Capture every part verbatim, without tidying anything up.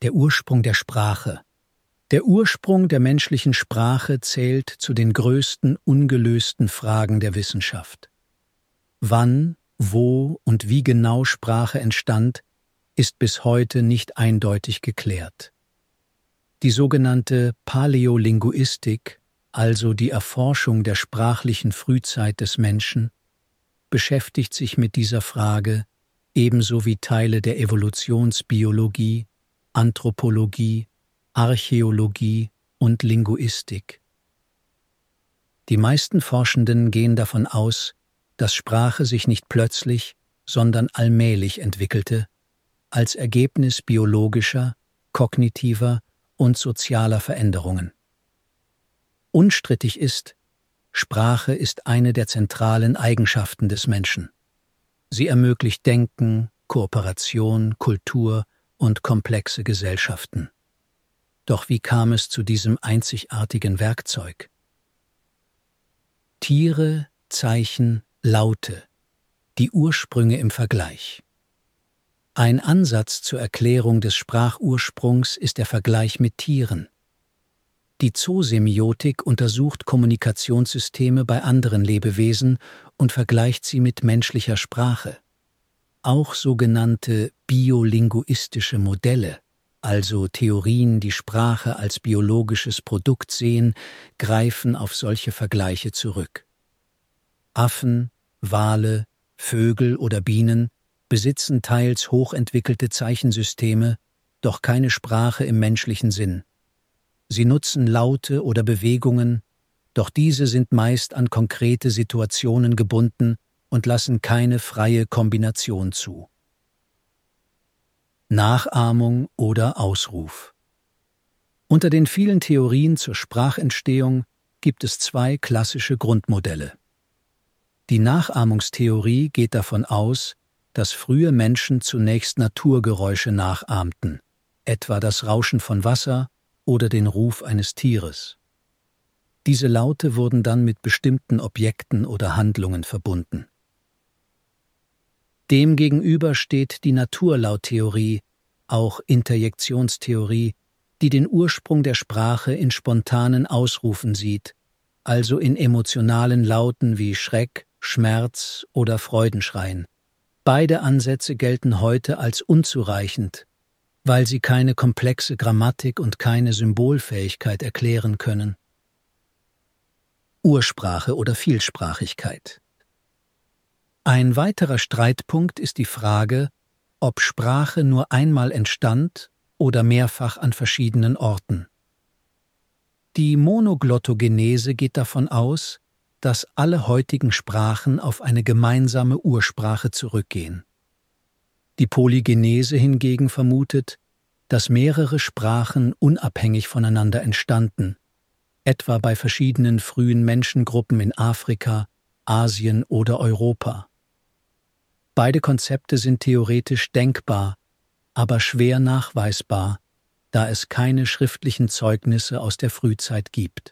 Der Ursprung der Sprache. Der Ursprung der menschlichen Sprache zählt zu den größten ungelösten Fragen der Wissenschaft. Wann, wo und wie genau Sprache entstand, ist bis heute nicht eindeutig geklärt. Die sogenannte Paläolinguistik, also die Erforschung der sprachlichen Frühzeit des Menschen, beschäftigt sich mit dieser Frage ebenso wie Teile der Evolutionsbiologie, Anthropologie, Archäologie und Linguistik. Die meisten Forschenden gehen davon aus, dass Sprache sich nicht plötzlich, sondern allmählich entwickelte, als Ergebnis biologischer, kognitiver und sozialer Veränderungen. Unstrittig ist, Sprache ist eine der zentralen Eigenschaften des Menschen. Sie ermöglicht Denken, Kooperation, Kultur und komplexe Gesellschaften. Doch wie kam es zu diesem einzigartigen Werkzeug? Tiere, Zeichen, Laute, die Ursprünge im Vergleich. Ein Ansatz zur Erklärung des Sprachursprungs ist der Vergleich mit Tieren. Die Zoosemiotik untersucht Kommunikationssysteme bei anderen Lebewesen und vergleicht sie mit menschlicher Sprache. Auch sogenannte biolinguistische Modelle, also Theorien, die Sprache als biologisches Produkt sehen, greifen auf solche Vergleiche zurück. Affen, Wale, Vögel oder Bienen besitzen teils hochentwickelte Zeichensysteme, doch keine Sprache im menschlichen Sinn. Sie nutzen Laute oder Bewegungen, doch diese sind meist an konkrete Situationen gebunden und lassen keine freie Kombination zu. Nachahmung oder Ausruf. Unter den vielen Theorien zur Sprachentstehung gibt es zwei klassische Grundmodelle. Die Nachahmungstheorie geht davon aus, dass frühe Menschen zunächst Naturgeräusche nachahmten, etwa das Rauschen von Wasser oder den Ruf eines Tieres. Diese Laute wurden dann mit bestimmten Objekten oder Handlungen verbunden. Demgegenüber steht die Naturlauttheorie, auch Interjektionstheorie, die den Ursprung der Sprache in spontanen Ausrufen sieht, also in emotionalen Lauten wie Schreck, Schmerz oder Freudenschreien. Beide Ansätze gelten heute als unzureichend, weil sie keine komplexe Grammatik und keine Symbolfähigkeit erklären können. Ursprache oder Vielsprachigkeit. Ein weiterer Streitpunkt ist die Frage, ob Sprache nur einmal entstand oder mehrfach an verschiedenen Orten. Die Monoglottogenese geht davon aus, dass alle heutigen Sprachen auf eine gemeinsame Ursprache zurückgehen. Die Polygenese hingegen vermutet, dass mehrere Sprachen unabhängig voneinander entstanden, etwa bei verschiedenen frühen Menschengruppen in Afrika, Asien oder Europa. Beide Konzepte sind theoretisch denkbar, aber schwer nachweisbar, da es keine schriftlichen Zeugnisse aus der Frühzeit gibt.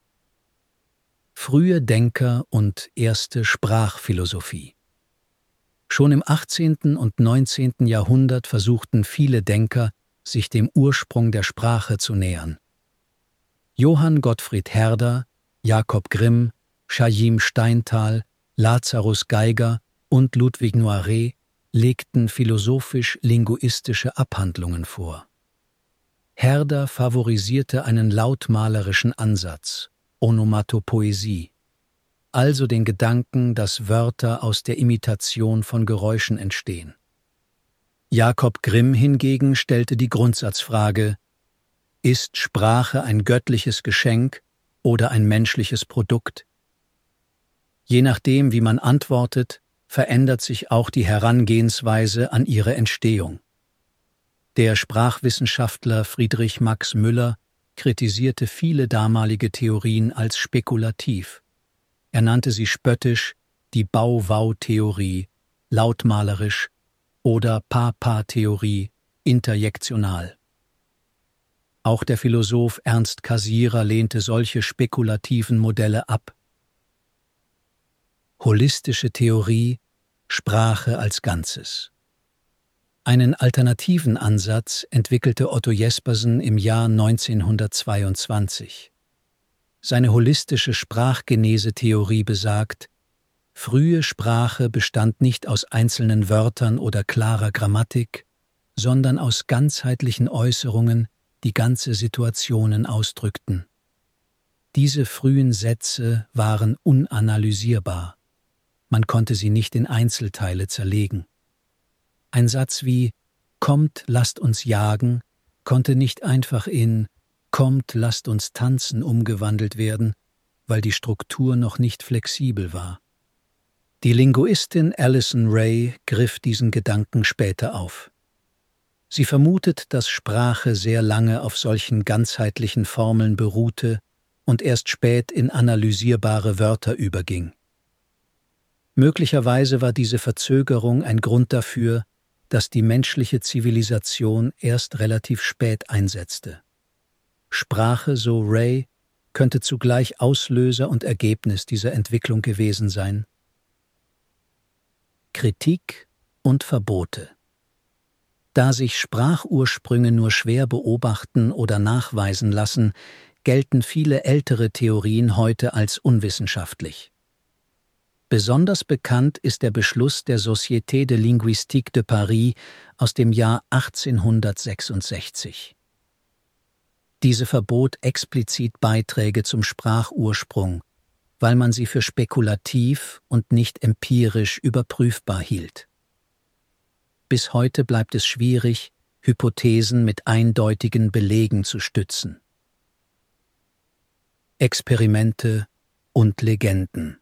Frühe Denker und erste Sprachphilosophie. Schon im achtzehnten und neunzehnten Jahrhundert versuchten viele Denker, sich dem Ursprung der Sprache zu nähern. Johann Gottfried Herder, Jakob Grimm, Chaim Steinthal, Lazarus Geiger und Ludwig Noiré legten philosophisch-linguistische Abhandlungen vor. Herder favorisierte einen lautmalerischen Ansatz, Onomatopoesie, also den Gedanken, dass Wörter aus der Imitation von Geräuschen entstehen. Jakob Grimm hingegen stellte die Grundsatzfrage: Ist Sprache ein göttliches Geschenk oder ein menschliches Produkt? Je nachdem, wie man antwortet, verändert sich auch die Herangehensweise an ihre Entstehung. Der Sprachwissenschaftler Friedrich Max Müller kritisierte viele damalige Theorien als spekulativ. Er nannte sie spöttisch die Bau-Wau-Theorie, lautmalerisch, oder Pa-Pa-Theorie, interjektional. Auch der Philosoph Ernst Cassirer lehnte solche spekulativen Modelle ab. Holistische Theorie, Sprache als Ganzes. Einen alternativen Ansatz entwickelte Otto Jespersen im Jahr neunzehnhundertzweiundzwanzig. Seine holistische Sprachgenese-Theorie besagt, frühe Sprache bestand nicht aus einzelnen Wörtern oder klarer Grammatik, sondern aus ganzheitlichen Äußerungen, die ganze Situationen ausdrückten. Diese frühen Sätze waren unanalysierbar. Man konnte sie nicht in Einzelteile zerlegen. Ein Satz wie »Kommt, lasst uns jagen« konnte nicht einfach in »Kommt, lasst uns tanzen« umgewandelt werden, weil die Struktur noch nicht flexibel war. Die Linguistin Alison Ray griff diesen Gedanken später auf. Sie vermutet, dass Sprache sehr lange auf solchen ganzheitlichen Formeln beruhte und erst spät in analysierbare Wörter überging. Möglicherweise war diese Verzögerung ein Grund dafür, dass die menschliche Zivilisation erst relativ spät einsetzte. Sprache, so Ray, könnte zugleich Auslöser und Ergebnis dieser Entwicklung gewesen sein. Kritik und Verbote. Da sich Sprachursprünge nur schwer beobachten oder nachweisen lassen, gelten viele ältere Theorien heute als unwissenschaftlich. Besonders bekannt ist der Beschluss der Société de Linguistique de Paris aus dem Jahr achtzehnhundertsechsundsechzig. Diese verbot explizit Beiträge zum Sprachursprung, weil man sie für spekulativ und nicht empirisch überprüfbar hielt. Bis heute bleibt es schwierig, Hypothesen mit eindeutigen Belegen zu stützen. Experimente und Legenden.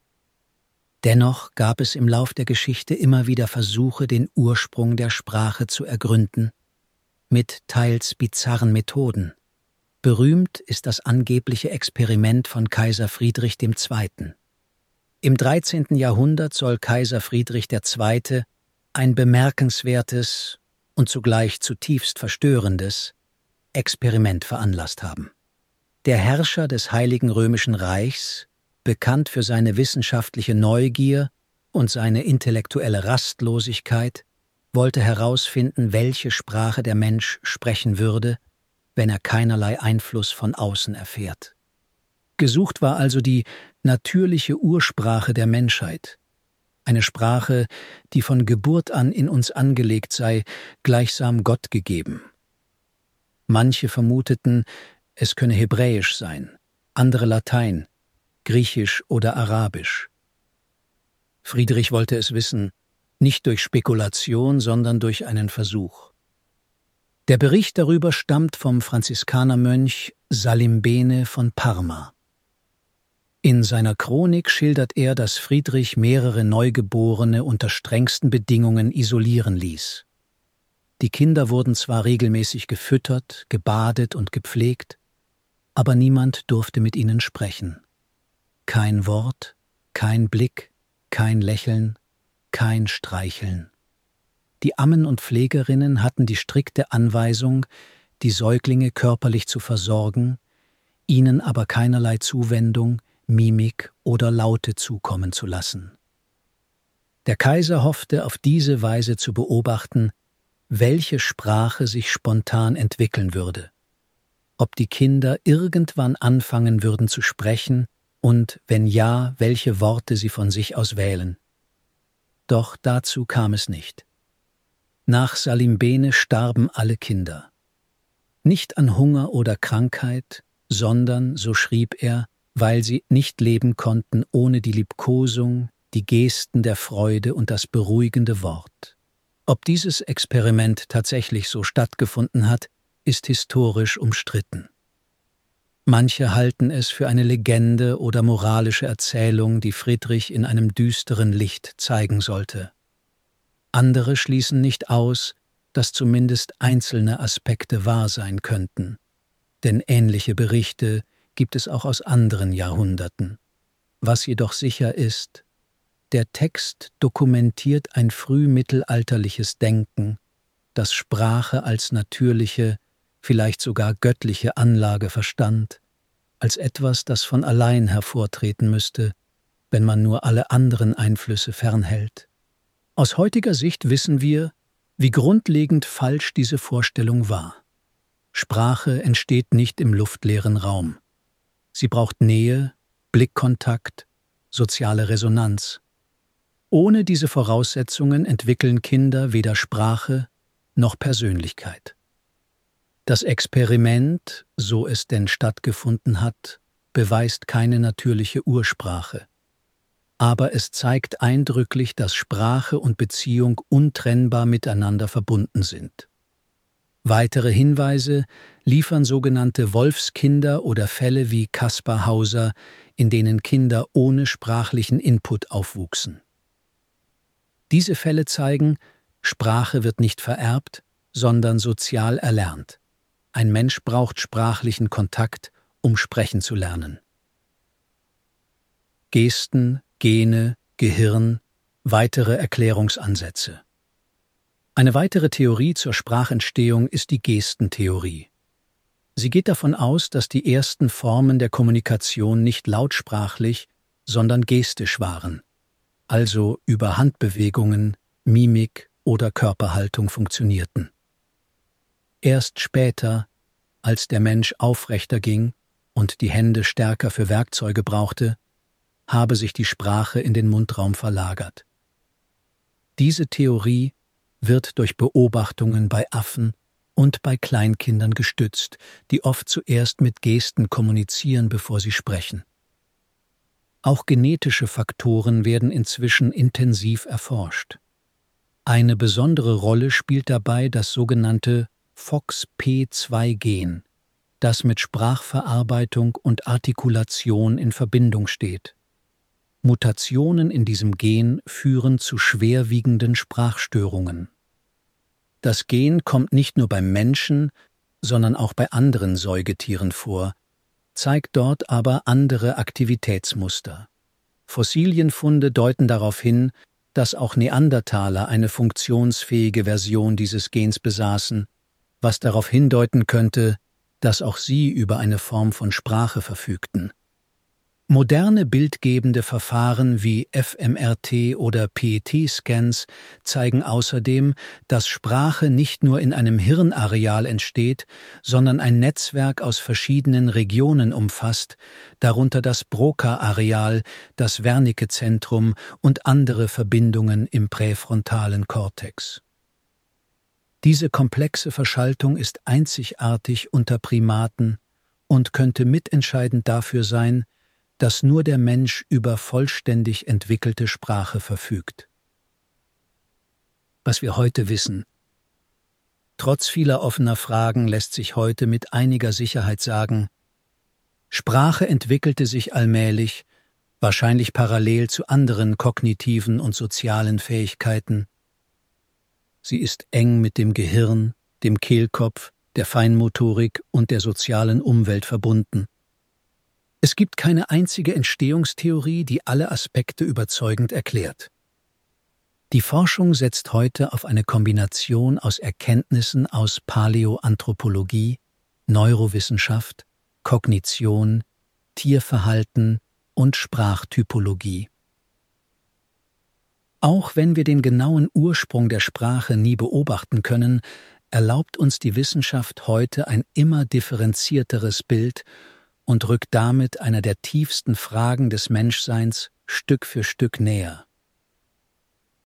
Dennoch gab es im Lauf der Geschichte immer wieder Versuche, den Ursprung der Sprache zu ergründen, mit teils bizarren Methoden. Berühmt ist das angebliche Experiment von Kaiser Friedrich der Zweite. Im dreizehnten Jahrhundert soll Kaiser Friedrich der Zweite ein bemerkenswertes und zugleich zutiefst verstörendes Experiment veranlasst haben. Der Herrscher des Heiligen Römischen Reichs, bekannt für seine wissenschaftliche Neugier und seine intellektuelle Rastlosigkeit, wollte herausfinden, welche Sprache der Mensch sprechen würde, wenn er keinerlei Einfluss von außen erfährt. Gesucht war also die natürliche Ursprache der Menschheit, eine Sprache, die von Geburt an in uns angelegt sei, gleichsam Gott gegeben. Manche vermuteten, es könne Hebräisch sein, andere Latein, Griechisch oder Arabisch. Friedrich wollte es wissen, nicht durch Spekulation, sondern durch einen Versuch. Der Bericht darüber stammt vom Franziskanermönch Salimbene von Parma. In seiner Chronik schildert er, dass Friedrich mehrere Neugeborene unter strengsten Bedingungen isolieren ließ. Die Kinder wurden zwar regelmäßig gefüttert, gebadet und gepflegt, aber niemand durfte mit ihnen sprechen. Kein Wort, kein Blick, kein Lächeln, kein Streicheln. Die Ammen und Pflegerinnen hatten die strikte Anweisung, die Säuglinge körperlich zu versorgen, ihnen aber keinerlei Zuwendung, Mimik oder Laute zukommen zu lassen. Der Kaiser hoffte, auf diese Weise zu beobachten, welche Sprache sich spontan entwickeln würde, ob die Kinder irgendwann anfangen würden zu sprechen und, wenn ja, welche Worte sie von sich aus wählen. Doch dazu kam es nicht. Nach Salimbene starben alle Kinder. Nicht an Hunger oder Krankheit, sondern, so schrieb er, weil sie nicht leben konnten ohne die Liebkosung, die Gesten der Freude und das beruhigende Wort. Ob dieses Experiment tatsächlich so stattgefunden hat, ist historisch umstritten. Manche halten es für eine Legende oder moralische Erzählung, die Friedrich in einem düsteren Licht zeigen sollte. Andere schließen nicht aus, dass zumindest einzelne Aspekte wahr sein könnten, denn ähnliche Berichte gibt es auch aus anderen Jahrhunderten. Was jedoch sicher ist, der Text dokumentiert ein frühmittelalterliches Denken, das Sprache als natürliche, vielleicht sogar göttliche Anlage verstand, als etwas, das von allein hervortreten müsste, wenn man nur alle anderen Einflüsse fernhält. Aus heutiger Sicht wissen wir, Wie grundlegend falsch diese Vorstellung war. Sprache entsteht nicht im luftleeren Raum. Sie braucht Nähe, Blickkontakt, soziale Resonanz. Ohne diese Voraussetzungen entwickeln Kinder weder Sprache noch Persönlichkeit. Das Experiment, so es denn stattgefunden hat, beweist keine natürliche Ursprache. Aber es zeigt eindrücklich, dass Sprache und Beziehung untrennbar miteinander verbunden sind. Weitere Hinweise liefern sogenannte Wolfskinder oder Fälle wie Kaspar Hauser, in denen Kinder ohne sprachlichen Input aufwuchsen. Diese Fälle zeigen, Sprache wird nicht vererbt, sondern sozial erlernt. Ein Mensch braucht sprachlichen Kontakt, um sprechen zu lernen. Gesten, Gene, Gehirn, weitere Erklärungsansätze. Eine weitere Theorie zur Sprachentstehung ist die Gestentheorie. Sie geht davon aus, dass die ersten Formen der Kommunikation nicht lautsprachlich, sondern gestisch waren, also über Handbewegungen, Mimik oder Körperhaltung funktionierten. Erst später, als der Mensch aufrechter ging und die Hände stärker für Werkzeuge brauchte, habe sich die Sprache in den Mundraum verlagert. Diese Theorie wird durch Beobachtungen bei Affen und bei Kleinkindern gestützt, die oft zuerst mit Gesten kommunizieren, bevor sie sprechen. Auch genetische Faktoren werden inzwischen intensiv erforscht. Eine besondere Rolle spielt dabei das sogenannte F O X P zwei Gen, das mit Sprachverarbeitung und Artikulation in Verbindung steht. Mutationen in diesem Gen führen zu schwerwiegenden Sprachstörungen. Das Gen kommt nicht nur beim Menschen, sondern auch bei anderen Säugetieren vor, zeigt dort aber andere Aktivitätsmuster. Fossilienfunde deuten darauf hin, dass auch Neandertaler eine funktionsfähige Version dieses Gens besaßen, was darauf hindeuten könnte, dass auch sie über eine Form von Sprache verfügten. Moderne bildgebende Verfahren wie F M R T oder P E T-Scans zeigen außerdem, dass Sprache nicht nur in einem Hirnareal entsteht, sondern ein Netzwerk aus verschiedenen Regionen umfasst, darunter das Broca-Areal, das Wernicke-Zentrum und andere Verbindungen im präfrontalen Kortex. Diese komplexe Verschaltung ist einzigartig unter Primaten und könnte mitentscheidend dafür sein, dass nur der Mensch über vollständig entwickelte Sprache verfügt. Was wir heute wissen. Trotz vieler offener Fragen lässt sich heute mit einiger Sicherheit sagen, Sprache entwickelte sich allmählich, wahrscheinlich parallel zu anderen kognitiven und sozialen Fähigkeiten. Sie ist eng mit dem Gehirn, dem Kehlkopf, der Feinmotorik und der sozialen Umwelt verbunden. Es gibt keine einzige Entstehungstheorie, die alle Aspekte überzeugend erklärt. Die Forschung setzt heute auf eine Kombination aus Erkenntnissen aus Paläoanthropologie, Neurowissenschaft, Kognition, Tierverhalten und Sprachtypologie. Auch wenn wir den genauen Ursprung der Sprache nie beobachten können, erlaubt uns die Wissenschaft heute ein immer differenzierteres Bild und rückt damit einer der tiefsten Fragen des Menschseins Stück für Stück näher.